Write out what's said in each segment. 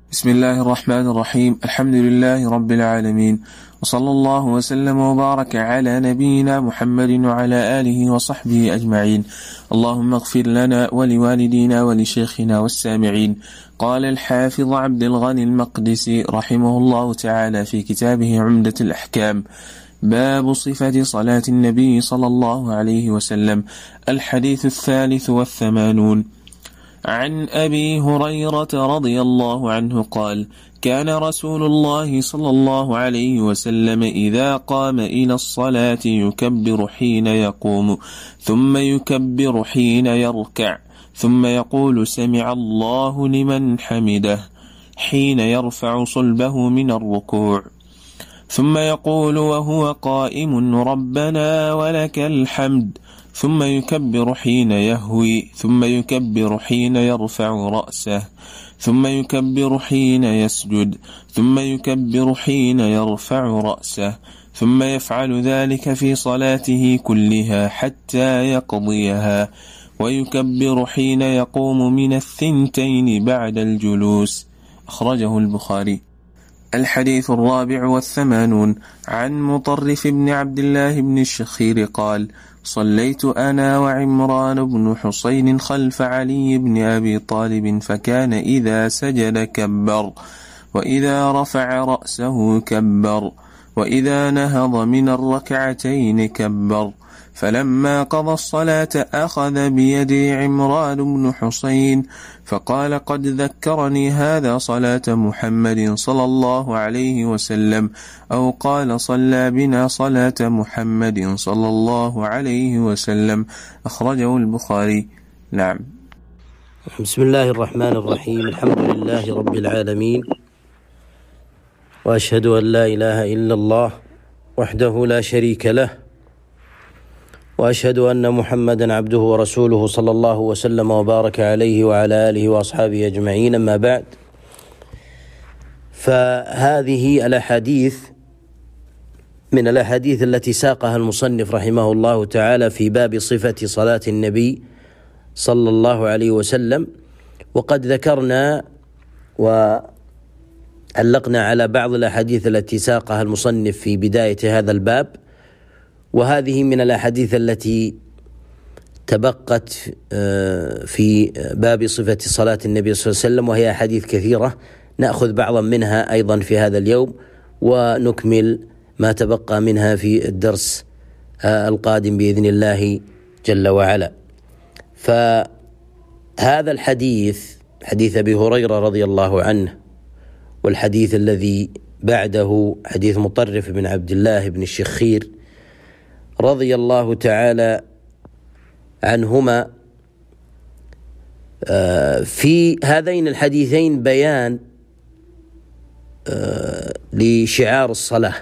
بسم الله الرحمن الرحيم. الحمد لله رب العالمين، وصلى الله وسلم وبارك على نبينا محمد وعلى آله وصحبه أجمعين. اللهم اغفر لنا ولوالدينا ولشيخنا والسامعين. قال الحافظ عبد الغني المقدسي رحمه الله تعالى في كتابه عمدة الأحكام: باب صفة صلاة النبي صلى الله عليه وسلم. الحديث 83. عن أبي هريرة رضي الله عنه قال: كان رسول الله صلى الله عليه وسلم إذا قام إلى الصلاة يكبر حين يقوم، ثم يكبر حين يركع، ثم يقول سمع الله لمن حمده حين يرفع صلبه من الركوع، ثم يقول وهو قائم ربنا ولك الحمد، ثم يكبر حين يهوي، ثم يكبر حين يرفع رأسه، ثم يكبر حين يسجد، ثم يكبر حين يرفع رأسه، ثم يفعل ذلك في صلاته كلها حتى يقضيها، ويكبر حين يقوم من 2 بعد الجلوس. أخرجه البخاري. الحديث 84. عن مطرف بن عبد الله بن الشخير قال: صليت أنا وعمران بن حسين خلف علي بن أبي طالب، فكان إذا سجد كبر، وإذا رفع رأسه كبر، وإذا نهض من الركعتين كبر. فلما قضى الصلاة أخذ بيدي عمران بن حسين فقال: قد ذكرني هذا صلاة محمد صلى الله عليه وسلم، أو قال: صلى بنا صلاة محمد صلى الله عليه وسلم. أخرجه البخاري. نعم. بسم الله الرحمن الرحيم. الحمد لله رب العالمين، وأشهد أن لا إله إلا الله وحده لا شريك له، وأشهد أن محمدا عبده ورسوله صلى الله وسلم وبارك عليه وعلى آله وأصحابه أجمعين. أما بعد، فهذه الأحاديث من الأحاديث التي ساقها المصنف رحمه الله تعالى في باب صفة صلاة النبي صلى الله عليه وسلم. وقد ذكرنا وعلقنا على بعض الأحاديث التي ساقها المصنف في بداية هذا الباب، وهذه من الأحاديث التي تبقت في باب صفة صلاة النبي صلى الله عليه وسلم، وهي أحاديث كثيرة، نأخذ بعضا منها أيضا في هذا اليوم، ونكمل ما تبقى منها في الدرس القادم بإذن الله جل وعلا. فهذا الحديث حديث أبي هريرة رضي الله عنه، والحديث الذي بعده حديث مطرف بن عبد الله بن الشخير رضي الله تعالى عنهما. في هذين الحديثين بيان لشعار الصلاة،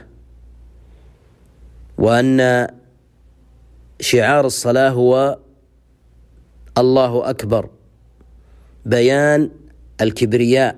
وأن شعار الصلاة هو الله أكبر، بيان الكبرياء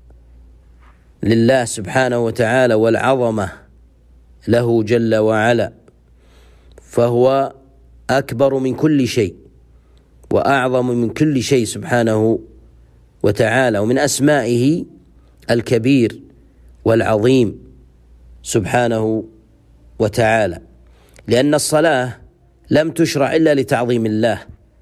لله سبحانه وتعالى والعظمة له جل وعلا، فهو أكبر من كل شيء وأعظم من كل شيء سبحانه وتعالى، ومن أسمائه الكبير والعظيم سبحانه وتعالى، لأن الصلاة لم تشرع إلا لتعظيم الله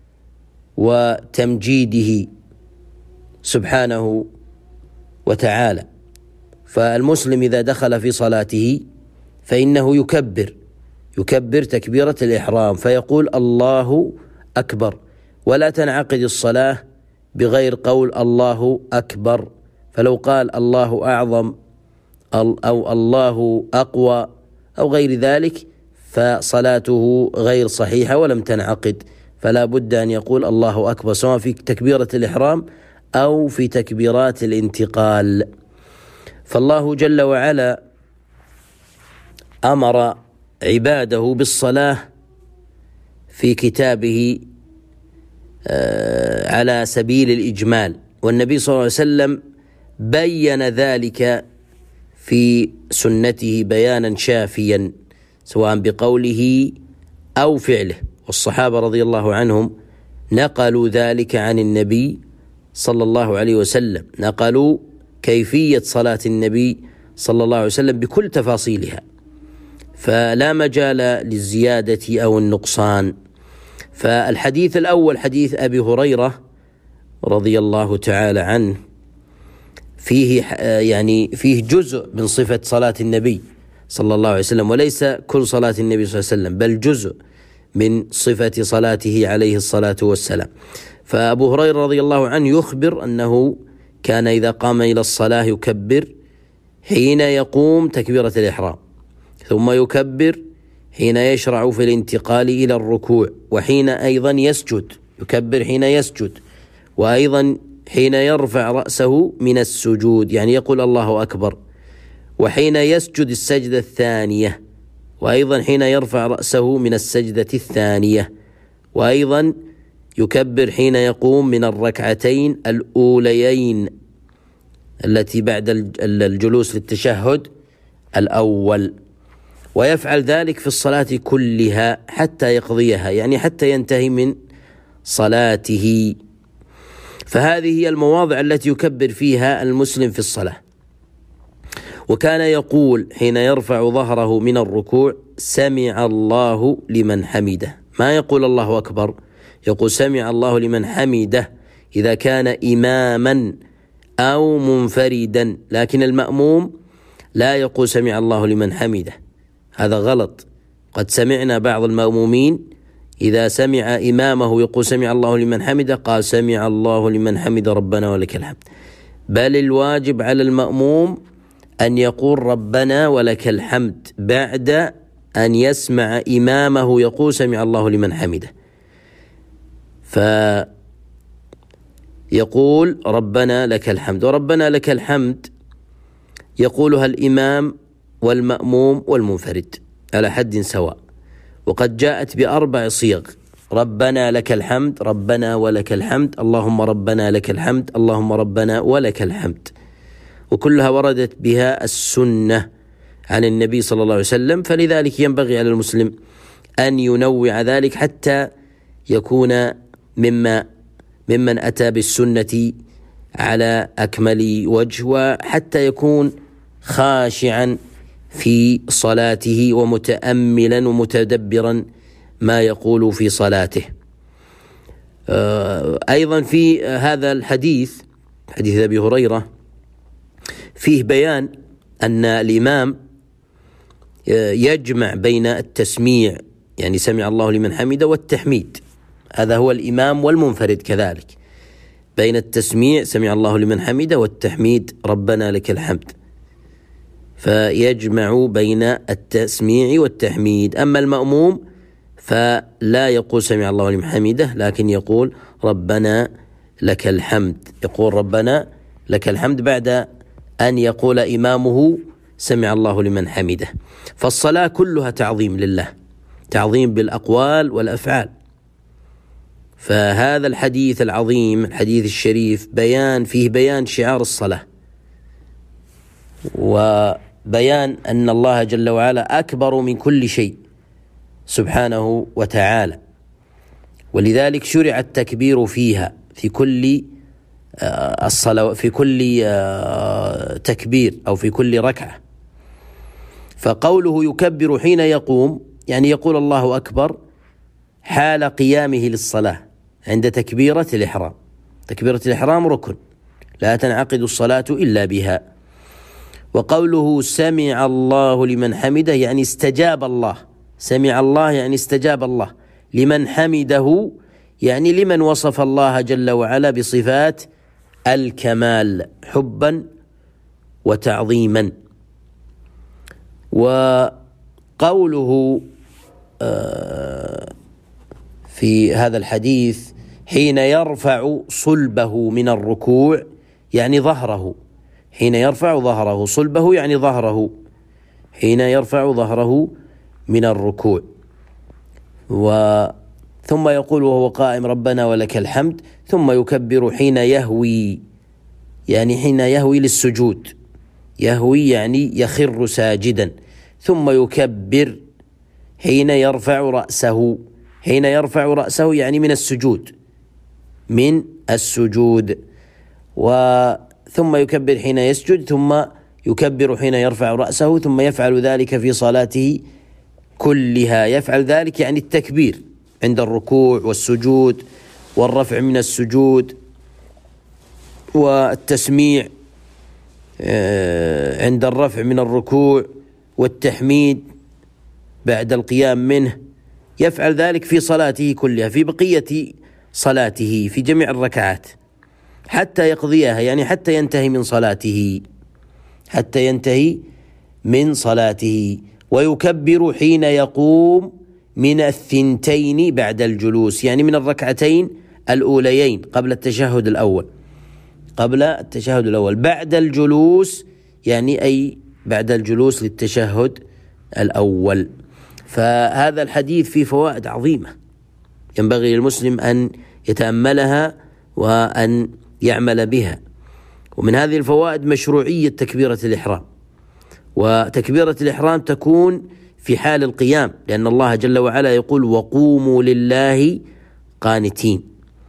وتمجيده سبحانه وتعالى. فالمسلم إذا دخل في صلاته فإنه يكبر تكبيرة الإحرام، فيقول الله أكبر، ولا تنعقد الصلاة بغير قول الله أكبر. فلو قال الله أعظم أو الله أقوى أو غير ذلك فصلاته غير صحيحة ولم تنعقد، فلا بد أن يقول الله أكبر، سواء في تكبيرة الإحرام أو في تكبيرات الانتقال. فالله جل وعلا أمر عباده بالصلاة في كتابه على سبيل الإجمال، والنبي صلى الله عليه وسلم بين ذلك في سنته بيانا شافيا، سواء بقوله أو فعله، والصحابة رضي الله عنهم نقلوا ذلك عن النبي صلى الله عليه وسلم، نقلوا كيفية صلاة النبي صلى الله عليه وسلم بكل تفاصيلها، فلا مجال للزيادة أو النقصان. فالحديث الأول حديث أبي هريرة رضي الله تعالى عنه فيه جزء من صفة صلاة النبي صلى الله عليه وسلم، وليس كل صلاة النبي صلى الله عليه وسلم، بل جزء من صفة صلاته عليه الصلاة والسلام. فأبو هريرة رضي الله عنه يخبر أنه كان إذا قام إلى الصلاة يكبر حين يقوم تكبيرة الإحرام، ثم يكبر حين يشرع في الانتقال إلى الركوع، وحين أيضا يسجد يكبر حين يسجد، وأيضا حين يرفع رأسه من السجود يعني يقول الله أكبر، وحين يسجد السجدة الثانية، وأيضا حين يرفع رأسه من السجدة الثانية، وأيضا يكبر حين يقوم من الركعتين الأوليين التي بعد الجلوس للتشهد الأول، ويفعل ذلك في الصلاة كلها حتى يقضيها، يعني حتى ينتهي من صلاته. فهذه هي المواضع التي يكبر فيها المسلم في الصلاة. وكان يقول حين يرفع ظهره من الركوع سمع الله لمن حمده، ما يقول الله أكبر، يقول سمع الله لمن حمده إذا كان إماما أو منفردا، لكن المأموم لا يقول سمع الله لمن حمده، هذا غلط. قد سمعنا بعض المأمومين إذا سمع إمامه يقول سمع الله لمن حمده قال سمع الله لمن حمد ربنا ولك الحمد، بل الواجب على المأموم أن يقول ربنا ولك الحمد بعد أن يسمع إمامه يقول سمع الله لمن حمده، فيقول ربنا لك الحمد. وربنا لك الحمد يقولها الإمام والمأموم والمنفرد على حد سواء، وقد جاءت ب4 صيغ: ربنا لك الحمد، ربنا ولك الحمد، اللهم ربنا لك الحمد، اللهم ربنا ولك الحمد، وكلها وردت بها السنة عن النبي صلى الله عليه وسلم. فلذلك ينبغي على المسلم أن ينوع ذلك حتى يكون ممن أتى بالسنة على أكمل وجه، وحتى يكون خاشعا في صلاته ومتأملا ومتدبرا ما يقول في صلاته. أيضا في هذا الحديث حديث أبي هريرة فيه بيان أن الإمام يجمع بين التسميع يعني سمع الله لمن حمده والتحميد، هذا هو الإمام والمنفرد كذلك، بين التسميع سمع الله لمن حمده والتحميد ربنا لك الحمد، فيجمع بين التسميع والتحميد. أما المأموم فلا يقول سمع الله لمن حمده، لكن يقول ربنا لك الحمد، يقول ربنا لك الحمد بعد أن يقول إمامه سمع الله لمن حمده. فالصلاة كلها تعظيم لله، تعظيم بالأقوال والأفعال. فهذا الحديث العظيم الحديث الشريف فيه بيان شعار الصلاة، وبيان أن الله جل وعلا أكبر من كل شيء سبحانه وتعالى، ولذلك شرع التكبير فيها في كل الصلاة، في كل تكبير أو في كل ركعة. فقوله يكبر حين يقوم يعني يقول الله أكبر حال قيامه للصلاة عند تكبيرة الإحرام. تكبيرة الإحرام ركن لا تنعقد الصلاة إلا بها. وقوله سمع الله لمن حمده يعني استجاب الله، سمع الله يعني استجاب الله، لمن حمده يعني لمن وصف الله جل وعلا بصفات الكمال حبا وتعظيما. وقوله في هذا الحديث حين يرفع صلبه من الركوع يعني ظهره، حين يرفع ظهره، صلبه يعني ظهره، حين يرفع ظهره من الركوع. ثم يقول وهو قائم ربنا ولك الحمد، ثم يكبر حين يهوي يعني حين يهوي للسجود، يهوي يعني يخر ساجدا، ثم يكبر حين يرفع رأسه، حين يرفع رأسه يعني من السجود، من السجود. ثم يكبر حين يسجد، ثم يكبر حين يرفع رأسه، ثم يفعل ذلك في صلاته كلها. يفعل ذلك يعني التكبير عند الركوع والسجود والرفع من السجود، والتسميع عند الرفع من الركوع، والتحميد بعد القيام منه. يفعل ذلك في صلاته كلها، في بقية صلاته، في جميع الركعات حتى يقضيها، يعني حتى ينتهي من صلاته. ويكبر حين يقوم من الثنتين بعد الجلوس، يعني من الركعتين الأوليين قبل التشهد الأول، بعد الجلوس يعني أي بعد الجلوس للتشهد الأول. فهذا الحديث فيه فوائد عظيمة ينبغي للمسلم أن يتأملها وأن يعمل بها. ومن هذه الفوائد مشروعية تكبيرة الإحرام، وتكبيرة الإحرام تكون في حال القيام، لأن الله جل وعلا يقول وقوموا لله قانتين.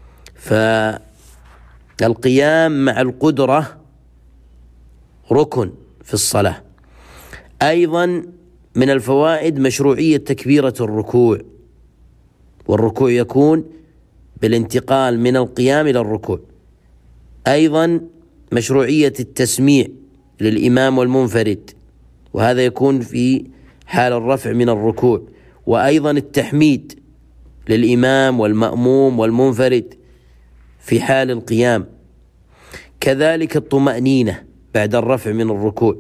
فالقيام مع القدرة ركن في الصلاة. أيضا من الفوائد مشروعية تكبيرة الركوع، والركوع يكون بالانتقال من القيام إلى الركوع. أيضا مشروعية التسميع للإمام والمنفرد، وهذا يكون في حال الرفع من الركوع. وأيضا التحميد للإمام والمأموم والمنفرد في حال القيام. كذلك الطمأنينة بعد الرفع من الركوع.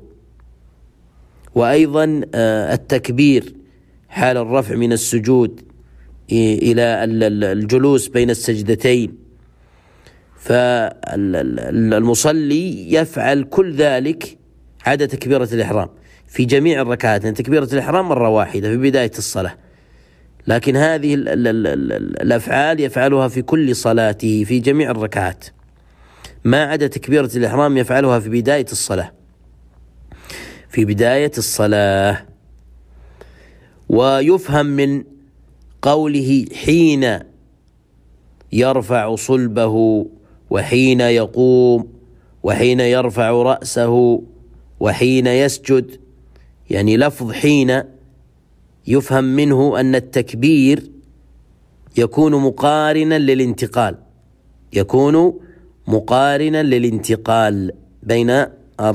وأيضا التكبير حال الرفع من السجود إلى الجلوس بين السجدتين. فالمصلي يفعل كل ذلك عدا تكبيرة الإحرام في جميع الركعات، يعني تكبيرة الإحرام مرة واحدة في بداية الصلاة، لكن هذه الأفعال يفعلها في كل صلاته في جميع الركعات، ما عدا تكبيرة الإحرام يفعلها في بداية الصلاة. ويفهم من قوله حين يرفع صلبه وحين يقوم وحين يرفع رأسه وحين يسجد، يعني لفظ حين يفهم منه أن التكبير يكون مقارنا للانتقال بين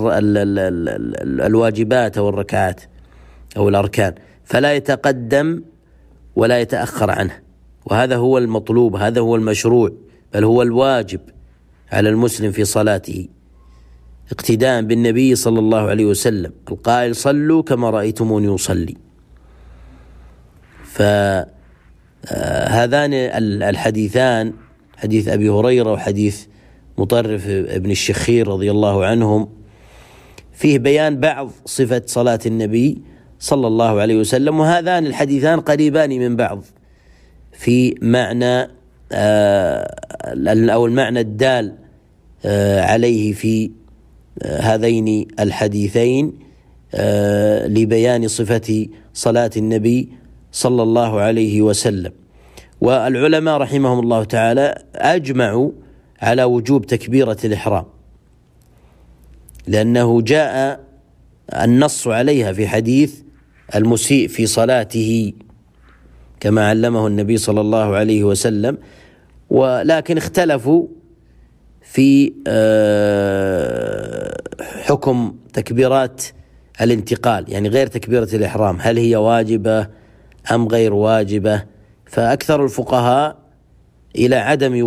الواجبات أو الركعات أو الأركان، فلا يتقدم ولا يتأخر عنه. وهذا هو المطلوب، هذا هو المشروع، بل هو الواجب على المسلم في صلاته، اقتداء بالنبي صلى الله عليه وسلم القائل صلوا كما رأيتموني أصلي. فهذان الحديثان، حديث أبي هريرة وحديث مطرف ابن الشخير رضي الله عنهم، فيه بيان بعض صفة صلاة النبي صلى الله عليه وسلم. وهذان الحديثان قريبان من بعض في معنى أو المعنى الدال عليه في هذين الحديثين لبيان صفة صلاة النبي صلى الله عليه وسلم. والعلماء رحمهم الله تعالى أجمعوا على وجوب تكبيرة الإحرام، لأنه جاء النص عليها في حديث المسيء في صلاته كما علمه النبي صلى الله عليه وسلم. ولكن اختلفوا في حكم تكبيرات الانتقال، يعني غير تكبيرة الإحرام، هل هي واجبة أم غير واجبة؟ فأكثر الفقهاء إلى عدم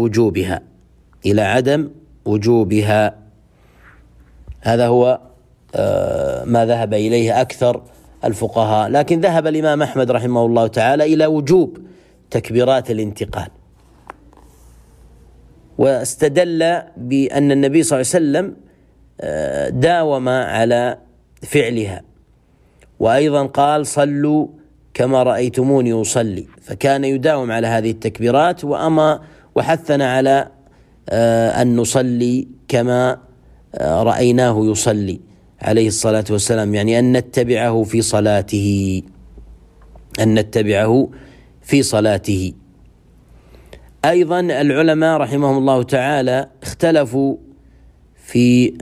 وجوبها. هذا هو ما ذهب إليه أكثر الفقهاء، لكن ذهب الإمام أحمد رحمه الله تعالى إلى وجوب تكبيرات الانتقال، واستدل بأن النبي صلى الله عليه وسلم داوم على فعلها، وأيضا قال صلوا كما رأيتموني أصلي، فكان يداوم على هذه التكبيرات وحثنا على أن نصلي كما رأيناه يصلي عليه الصلاة والسلام، يعني أن نتبعه في صلاته. أيضا العلماء رحمهم الله تعالى اختلفوا في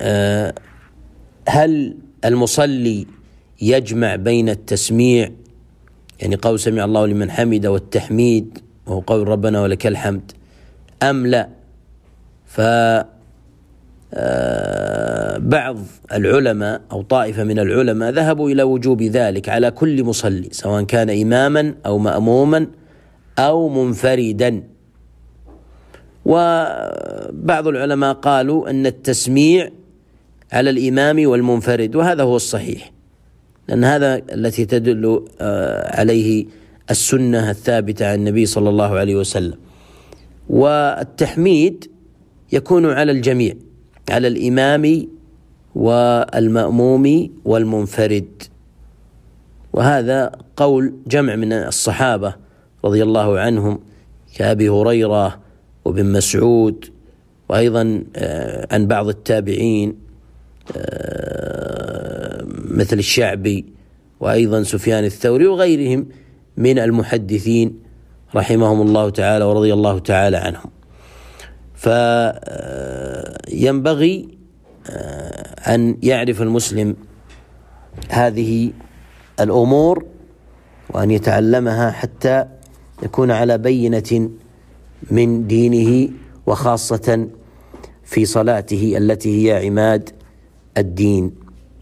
هل المصلي يجمع بين التسميع، يعني قول سمع الله لمن حمد، والتحميد وهو قول ربنا ولك الحمد، أم لا؟ بعض العلماء أو طائفة من العلماء ذهبوا إلى وجوب ذلك على كل مصلي، سواء كان إماما أو مأموما أو منفردا. وبعض العلماء قالوا أن التسميع على الإمام والمنفرد، وهذا هو الصحيح، لأن هذا التي تدل عليه السنة الثابتة عن النبي صلى الله عليه وسلم. والتحميد يكون على الجميع، على الإمام والمأموم والمنفرد، وهذا قول جمع من الصحابة رضي الله عنهم كأبي هريرة وابن مسعود، وأيضا عن بعض التابعين مثل الشعبي وأيضا سفيان الثوري وغيرهم من المحدثين رحمهم الله تعالى ورضي الله تعالى عنهم. فينبغي أن يعرف المسلم هذه الأمور وأن يتعلمها حتى يكون على بينة من دينه، وخاصة في صلاته التي هي عماد الدين.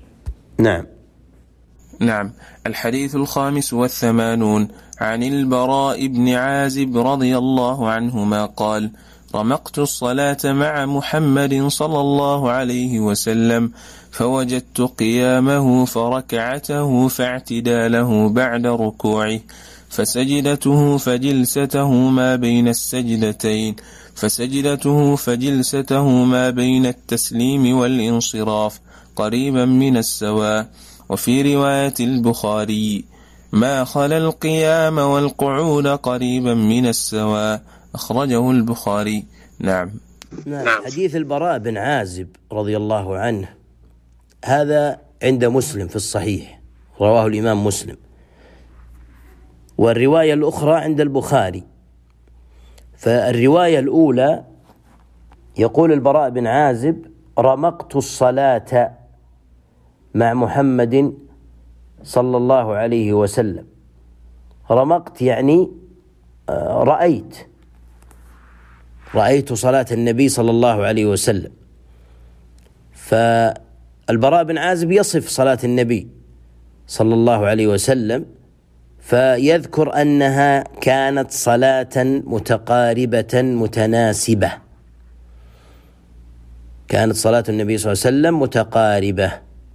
نعم. الحديث 85 عن البراء بن عازب رضي الله عنهما قال: رمقت الصلاة مع محمد صلى الله عليه وسلم، فوجدت قيامه فركعته فاعتداله بعد ركوعه، فسجدته فجلسته ما بين السجدتين، فسجدته فجلسته ما بين التسليم والانصراف قريبا من السواء. وفي رواية البخاري: ما خلا القيام والقعود قريبا من السواء، أخرجه البخاري. نعم. حديث البراء بن عازب رضي الله عنه هذا عند مسلم في الصحيح، رواه الإمام مسلم، والرواية الأخرى عند البخاري. فالرواية الأولى يقول البراء بن عازب: رمقت الصلاة مع محمد صلى الله عليه وسلم. رمقت يعني رأيت صلاة النبي صلى الله عليه وسلم. فالبراء بن عازب يصف صلاة النبي صلى الله عليه وسلم، فيذكر أنها كانت صلاة متقاربة متناسبة، كانت صلاة النبي صلى الله عليه وسلم متقاربة.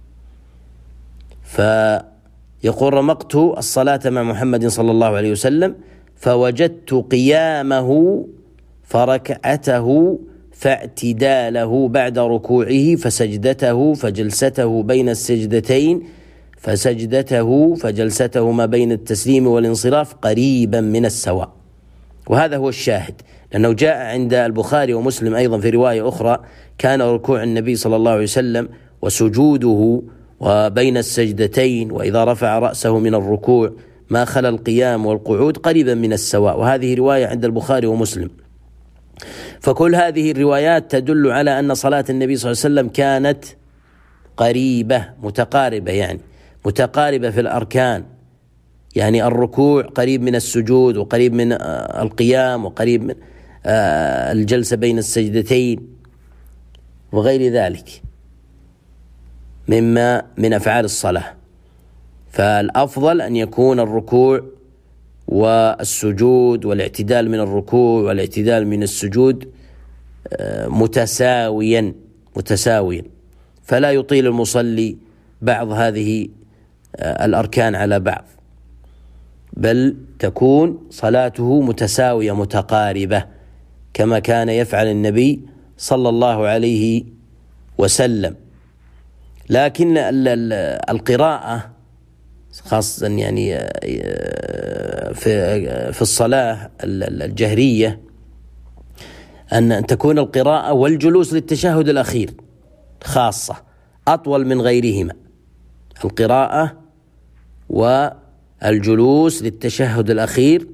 فيقول: رمقت الصلاة مع محمد صلى الله عليه وسلم، فوجدت قيامه فركعته فاعتداله بعد ركوعه، فسجدته فجلسته بين السجدتين، فسجدته فجلسته ما بين التسليم والانصراف قريبا من السواء. وهذا هو الشاهد، لأنه جاء عند البخاري ومسلم أيضا في رواية أخرى: كان ركوع النبي صلى الله عليه وسلم وسجوده وبين السجدتين وإذا رفع رأسه من الركوع ما خلا القيام والقعود قريبا من السواء. وهذه رواية عند البخاري ومسلم. فكل هذه الروايات تدل على أن صلاة النبي صلى الله عليه وسلم كانت قريبة متقاربة، يعني متقاربة في الأركان، يعني الركوع قريب من السجود وقريب من القيام وقريب من الجلسة بين السجدتين وغير ذلك مما من أفعال الصلاة. فالأفضل أن يكون الركوع والسجود والاعتدال من الركوع والاعتدال من السجود متساويا، فلا يطيل المصلي بعض هذه الأركان على بعض، بل تكون صلاته متساوية متقاربة كما كان يفعل النبي صلى الله عليه وسلم. لكن القراءة خاصة يعني في الصلاة الجهرية أن تكون القراءة والجلوس للتشهد الأخير خاصة أطول من غيرهما، القراءة والجلوس للتشهد الأخير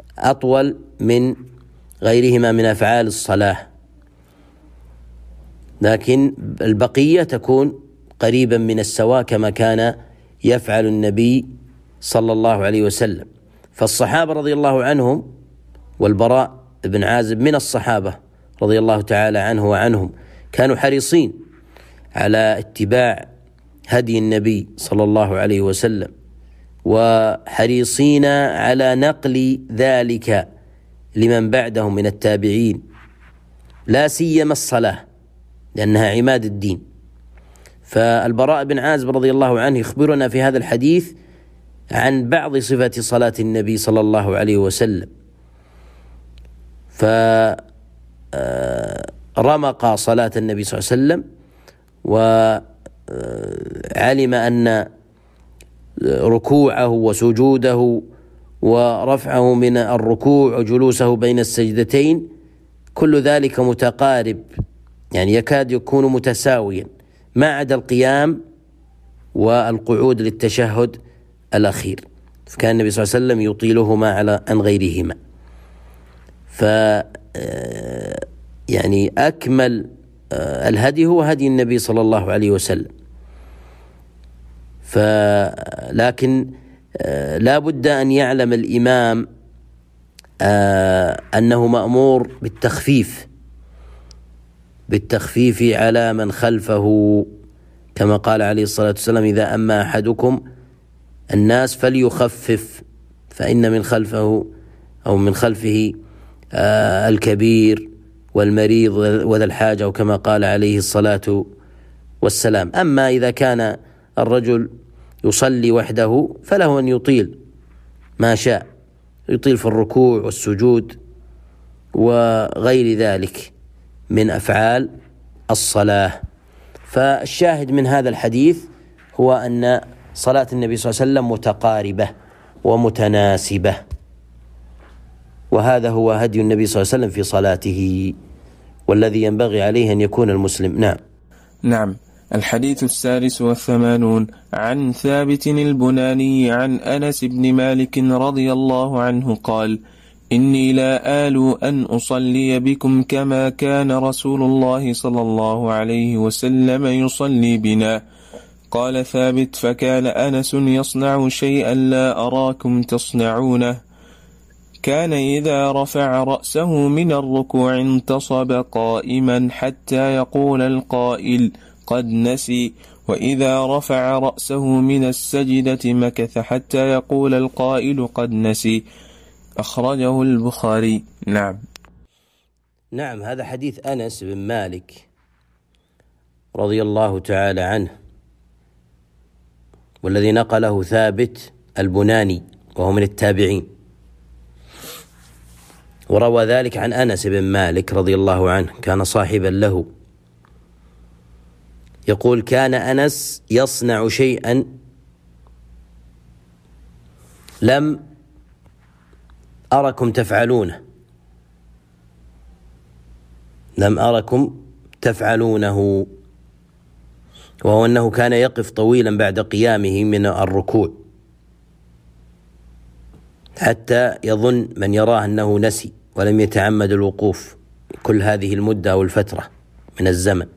أطول من غيرهما من أفعال الصلاة. لكن البقية تكون قريبا من السواء كما كان يفعل النبي صلى الله عليه وسلم. فالصحابة رضي الله عنهم، والبراء بن عازب من الصحابة رضي الله تعالى عنه وعنهم، كانوا حريصين على اتباع هدي النبي صلى الله عليه وسلم، وحريصين على نقل ذلك لمن بعدهم من التابعين، لا سيما الصلاة لأنها عماد الدين. فالبراء بن عازب رضي الله عنه يخبرنا في هذا الحديث عن بعض صفة صلاة النبي صلى الله عليه وسلم، فرمق صلاة النبي صلى الله عليه وسلم، وعلم أن ركوعه وسجوده ورفعه من الركوع وجلوسه بين السجدتين كل ذلك متقارب، يعني يكاد يكون متساويا، ما عدا القيام والقعود للتشهد الأخير، فكان النبي صلى الله عليه وسلم يطيلهما عن غيرهما. يعني أكمل الهدي هو هدي النبي صلى الله عليه وسلم. لكن لا بد أن يعلم الإمام أنه مأمور بالتخفيف على من خلفه، كما قال عليه الصلاة والسلام: إذا أما أحدكم الناس فليخفف فإن من خلفه الكبير والمريض وذا الحاجة، وكما قال عليه الصلاة والسلام. أما إذا كان الرجل يصلي وحده فله أن يطيل ما شاء، يطيل في الركوع والسجود وغير ذلك من أفعال الصلاة. فالشاهد من هذا الحديث هو أن صلاة النبي صلى الله عليه وسلم متقاربة ومتناسبة، وهذا هو هدي النبي صلى الله عليه وسلم في صلاته، والذي ينبغي عليه أن يكون المسلم. نعم. الحديث 86 عن ثابت البناني عن أنس بن مالك رضي الله عنه قال: إني لا آل أن أصلي بكم كما كان رسول الله صلى الله عليه وسلم يصلي بنا. قال ثابت: فكان أنس يصنع شيئا لا أراكم تصنعونه، كان إذا رفع رأسه من الركوع انتصب قائما حتى يقول القائل: قد نسي، وإذا رفع رأسه من السجدة مكث حتى يقول القائل: قد نسي. أخرجه البخاري. نعم، هذا حديث أنس بن مالك رضي الله تعالى عنه، والذي نقله ثابت البناني وهو من التابعين، وروى ذلك عن أنس بن مالك رضي الله عنه، كان صاحبا له. يقول: كان أنس يصنع شيئا لم أركم تفعلونه، وهو أنه كان يقف طويلا بعد قيامه من الركوع حتى يظن من يراه أنه نسي ولم يتعمد الوقوف كل هذه المدة أو الفترة من الزمن.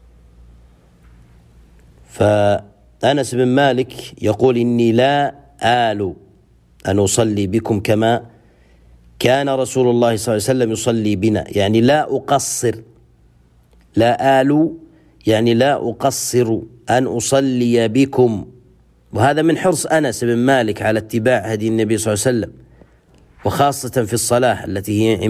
فأنس بن مالك يقول: إني لا آل أن أصلي بكم كما كان رسول الله صلى الله عليه وسلم يصلي بنا، يعني لا أقصر، لا آل يعني لا أقصر أن أصلي بكم. وهذا من حرص أنس بن مالك على اتباع هدي النبي صلى الله عليه وسلم، وخاصة في الصلاة التي هي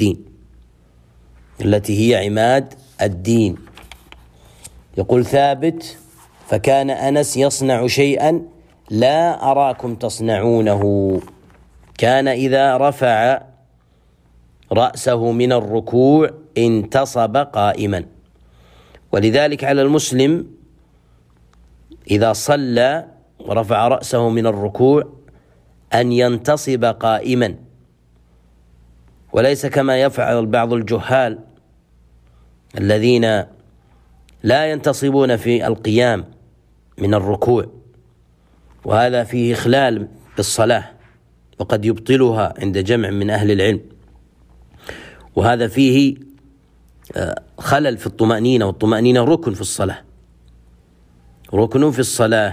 عماد الدين. يقول ثابت: فكان أنس يصنع شيئا لا أراكم تصنعونه، كان إذا رفع رأسه من الركوع انتصب قائما. ولذلك على المسلم إذا صلى ورفع رأسه من الركوع أن ينتصب قائما، وليس كما يفعل بعض الجهال الذين لا ينتصبون في القيام من الركوع، وهذا فيه إخلال بالصلاة وقد يبطلها عند جمع من أهل العلم، وهذا فيه خلل في الطمأنينة، والطمأنينة ركن في الصلاة، ركن في الصلاة.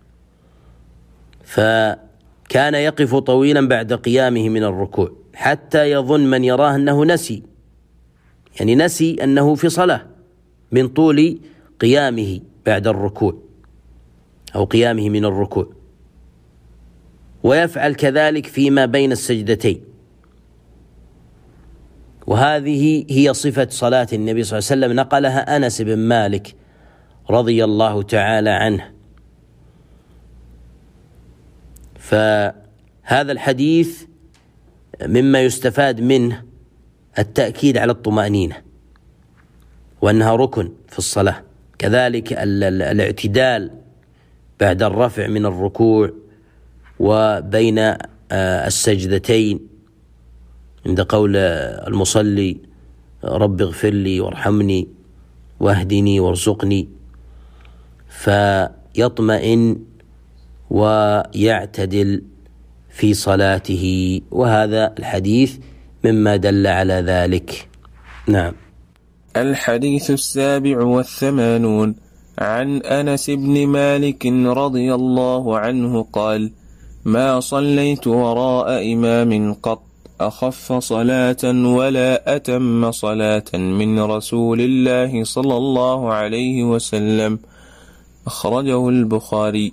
فكان يقف طويلا بعد قيامه من الركوع حتى يظن من يراه أنه نسي، يعني نسي أنه في صلاة من طول قيامه بعد الركوع أو قيامه من الركوع. ويفعل كذلك فيما بين السجدتين. وهذه هي صفة صلاة النبي صلى الله عليه وسلم، نقلها أنس بن مالك رضي الله تعالى عنه. فهذا الحديث مما يستفاد منه التأكيد على الطمأنينة وأنها ركن في الصلاة، كذلك الاعتدال بعد الرفع من الركوع وبين السجدتين عند قول المصلي رب اغفر لي وارحمني واهدني وارزقني، فيطمئن ويعتدل في صلاته. وهذا الحديث مما دل على ذلك. نعم. الحديث 87 عن أنس بن مالك رضي الله عنه قال: ما صليت وراء إمام قط أخف صلاة ولا أتم صلاة من رسول الله صلى الله عليه وسلم. أخرجه البخاري.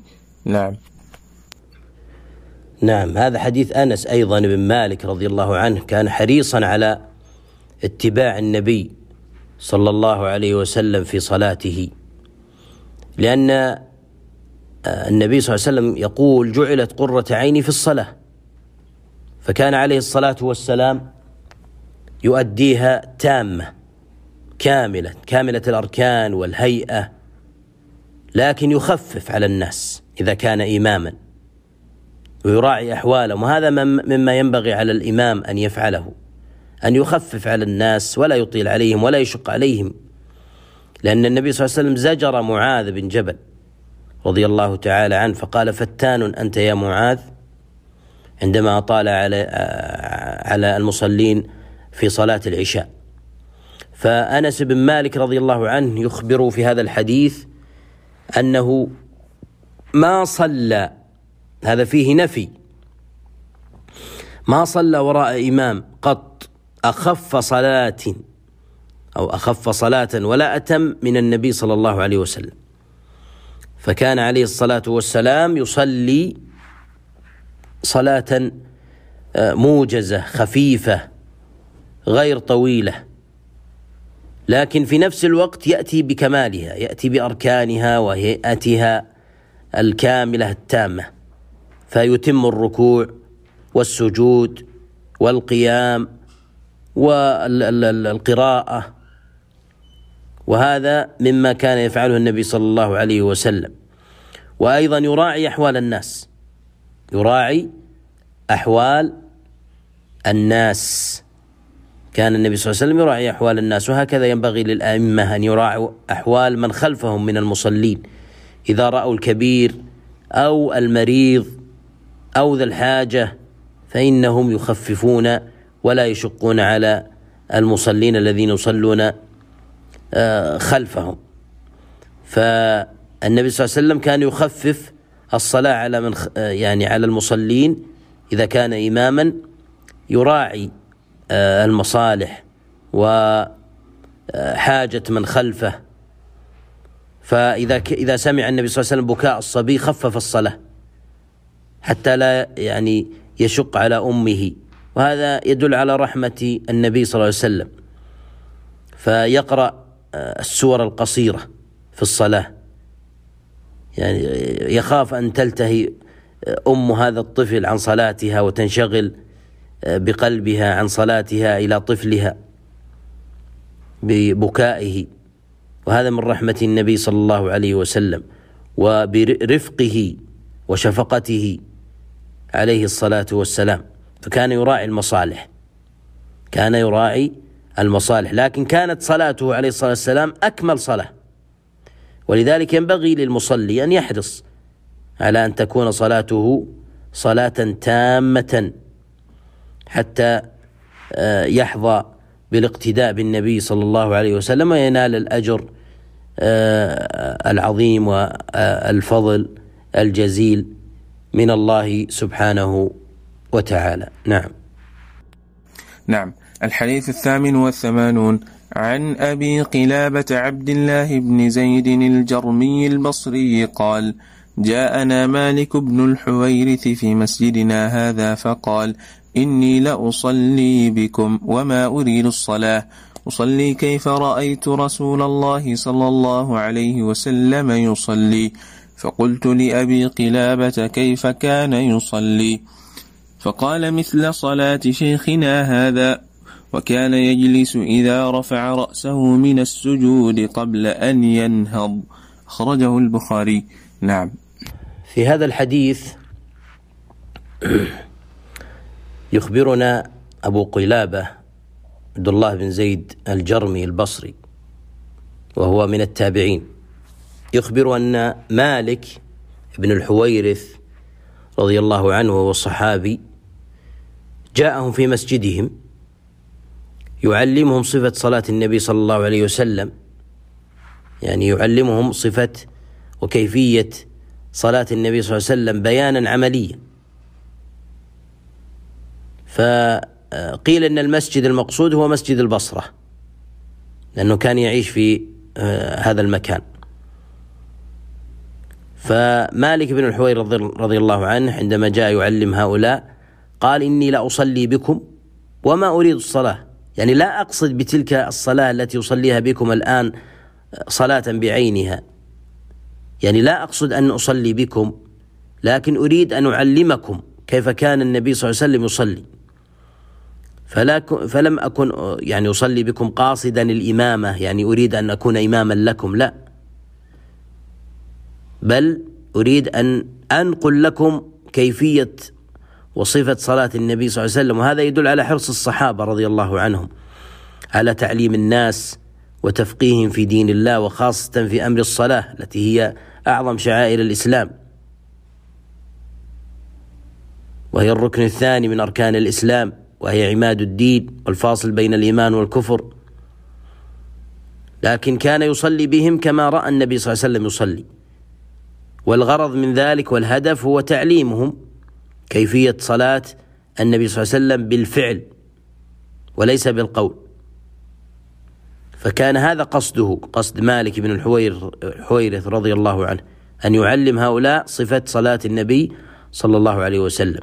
نعم، هذا حديث أنس أيضا بن مالك رضي الله عنه، كان حريصا على اتباع النبي صلى الله عليه وسلم في صلاته، لأن النبي صلى الله عليه وسلم يقول: جعلت قرة عيني في الصلاة. فكان عليه الصلاة والسلام يؤديها تامة كاملة الأركان والهيئة، لكن يخفف على الناس إذا كان إماما ويراعي أحوالهم. وهذا مما ينبغي على الإمام أن يفعله، أن يخفف على الناس ولا يطيل عليهم ولا يشق عليهم، لأن النبي صلى الله عليه وسلم زجر معاذ بن جبل رضي الله تعالى عنه فقال: فتان أنت يا معاذ، عندما أطال على المصلين في صلاة العشاء. فأنس بن مالك رضي الله عنه يخبر في هذا الحديث أنه ما صلى، هذا فيه نفي، ما صلى وراء إمام قط أخف صلاة ولا أتم من النبي صلى الله عليه وسلم. فكان عليه الصلاة والسلام يصلي صلاة موجزة خفيفة غير طويلة، لكن في نفس الوقت يأتي بكمالها، يأتي بأركانها وهيئتها الكاملة التامة، فيتم الركوع والسجود والقيام والقراءة. وهذا مما كان يفعله النبي صلى الله عليه وسلم. وأيضا يراعي أحوال الناس، يراعي أحوال الناس. كان النبي صلى الله عليه وسلم يراعي أحوال الناس، وهكذا ينبغي للأئمة أن يراعوا أحوال من خلفهم من المصلين، إذا رأوا الكبير أو المريض أو ذا الحاجة فإنهم يخففون ولا يشقون على المصلين الذين يصلون خلفهم. فالنبي صلى الله عليه وسلم كان يخفف الصلاة على المصلين إذا كان إماما، يراعي المصالح وحاجة من خلفه. فإذا سمع النبي صلى الله عليه وسلم بكاء الصبي خفف الصلاة حتى لا يشق على أمه، وهذا يدل على رحمة النبي صلى الله عليه وسلم. فيقرأ السور القصيرة في الصلاة، يعني يخاف أن تلتهي أم هذا الطفل عن صلاتها وتنشغل بقلبها عن صلاتها إلى طفلها ببكائه. وهذا من رحمة النبي صلى الله عليه وسلم وبرفقه وشفقته عليه الصلاة والسلام. فكان يراعي المصالح، لكن كانت صلاته عليه الصلاة والسلام أكمل صلاة. ولذلك ينبغي للمصلي أن يحرص على أن تكون صلاته صلاة تامة حتى يحظى بالاقتداء بالنبي صلى الله عليه وسلم وينال الأجر العظيم والفضل الجزيل من الله سبحانه وتعالى. نعم. الحديث 88 عن أبي قلابة عبد الله بن زيد الجرمي البصري قال: جاءنا مالك بن الحويرث في مسجدنا هذا فقال: إني لأصلي بكم وما أريد الصلاة، أصلي كيف رأيت رسول الله صلى الله عليه وسلم يصلي. فقلت لأبي قلابة: كيف كان يصلي؟ فقال: مثل صلاة شيخنا هذا، وكان يجلس إذا رفع رأسه من السجود قبل أن ينهض. أخرجه البخاري. نعم. في هذا الحديث يخبرنا أبو قلابة عبد الله بن زيد الجرمي البصري وهو من التابعين، يخبر أن مالك بن الحويرث رضي الله عنه وهو الصحابي جاءهم في مسجدهم يعلمهم صفة صلاة النبي صلى الله عليه وسلم، يعني يعلمهم صفة وكيفية صلاة النبي صلى الله عليه وسلم بيانا عمليا. فقيل أن المسجد المقصود هو مسجد البصرة لأنه كان يعيش في هذا المكان. فمالك بن الحويرث رضي الله عنه عندما جاء يعلم هؤلاء قال: إني لأصلي بكم وما أريد الصلاة، يعني لا أقصد بتلك الصلاة التي يصليها بكم الآن صلاة بعينها، يعني لا أقصد أن أصلي بكم، لكن أريد أن أعلمكم كيف كان النبي صلى الله عليه وسلم يصلي. فلم أكن يعني أصلي بكم قاصدا الإمامة، يعني أريد أن أكون إماما لكم، لا، بل أريد أن أنقل لكم كيفية وصفة صلاة النبي صلى الله عليه وسلم. وهذا يدل على حرص الصحابة رضي الله عنهم على تعليم الناس وتفقيههم في دين الله، وخاصة في أمر الصلاة التي هي أعظم شعائر الإسلام، وهي الركن الثاني من أركان الإسلام، وهي عماد الدين والفاصل بين الإيمان والكفر. لكن كان يصلي بهم كما رأى النبي صلى الله عليه وسلم يصلي، والغرض من ذلك والهدف هو تعليمهم كيفية صلاة النبي صلى الله عليه وسلم بالفعل وليس بالقول. فكان هذا قصده، قصد مالك بن الحويرث رضي الله عنه، أن يعلم هؤلاء صفة صلاة النبي صلى الله عليه وسلم.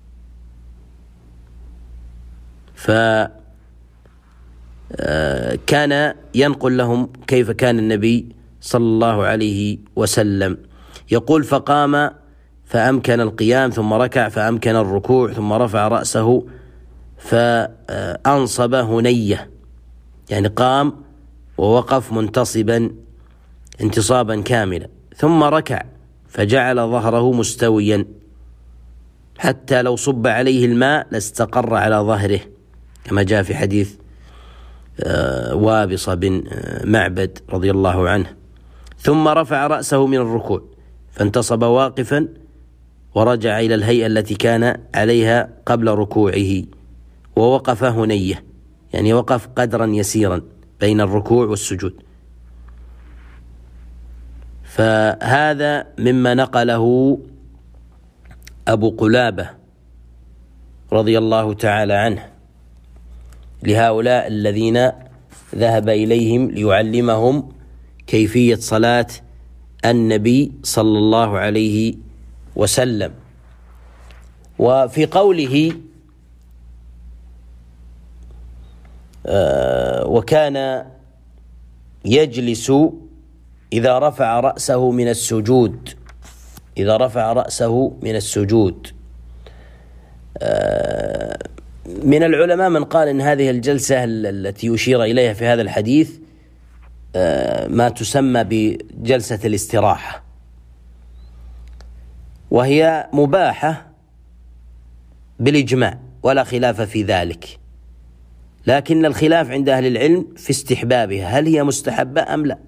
فكان ينقل لهم كيف كان النبي صلى الله عليه وسلم. يقول: فقام فأمكن القيام، ثم ركع فأمكن الركوع، ثم رفع رأسه فأنصب هنية، يعني قام ووقف منتصبا انتصابا كاملا، ثم ركع فجعل ظهره مستويا حتى لو صب عليه الماء لاستقر على ظهره، كما جاء في حديث وابصة بن معبد رضي الله عنه. ثم رفع رأسه من الركوع فانتصب واقفا ورجع إلى الهيئة التي كان عليها قبل ركوعه، ووقف هنية، يعني وقف قدرا يسيرا بين الركوع والسجود. فهذا مما نقله أبو قلابة رضي الله تعالى عنه لهؤلاء الذين ذهب إليهم ليعلمهم كيفية صلاة النبي صلى الله عليه وسلم. وفي قوله وكان يجلس إذا رفع رأسه من السجود، إذا رفع رأسه من السجود، من العلماء من قال إن هذه الجلسة التي يشير إليها في هذا الحديث ما تسمى بجلسة الاستراحة، وهي مباحة بالإجماع ولا خلاف في ذلك، لكن الخلاف عند أهل العلم في استحبابها، هل هي مستحبة أم لا؟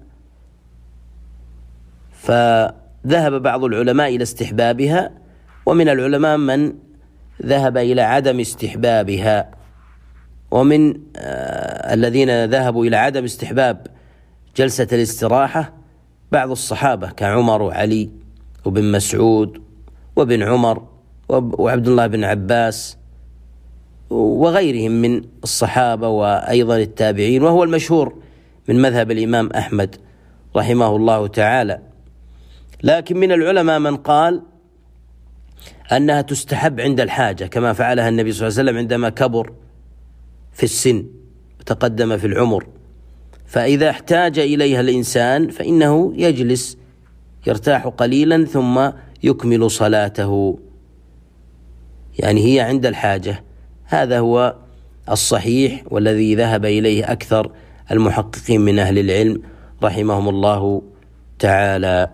فذهب بعض العلماء إلى استحبابها، ومن العلماء من ذهب إلى عدم استحبابها، ومن الذين ذهبوا إلى عدم استحباب جلسة الاستراحة بعض الصحابة كعمر وعلي وبن مسعود وابن عمر وعبد الله بن عباس وغيرهم من الصحابة وأيضا التابعين، وهو المشهور من مذهب الإمام أحمد رحمه الله تعالى. لكن من العلماء من قال أنها تستحب عند الحاجة، كما فعلها النبي صلى الله عليه وسلم عندما كبر في السن وتقدم في العمر، فإذا احتاج إليها الإنسان فإنه يجلس يرتاح قليلا ثم يكمل صلاته، يعني هي عند الحاجة. هذا هو الصحيح والذي ذهب إليه أكثر المحققين من أهل العلم رحمهم الله تعالى.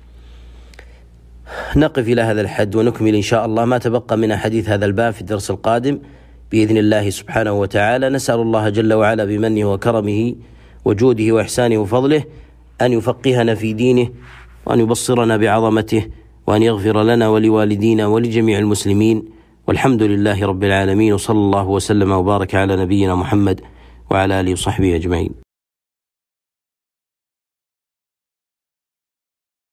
نقف إلى هذا الحد ونكمل إن شاء الله ما تبقى من حديث هذا الباب في الدرس القادم بإذن الله سبحانه وتعالى. نسأل الله جل وعلا بمنه وكرمه وجوده وإحسانه وفضله أن يفقهنا في دينه، وأن يبصرنا بعظمته، وأن يغفر لنا ولوالدينا ولجميع المسلمين، والحمد لله رب العالمين، وصلى الله وسلم وبارك على نبينا محمد وعلى آله وصحبه أجمعين.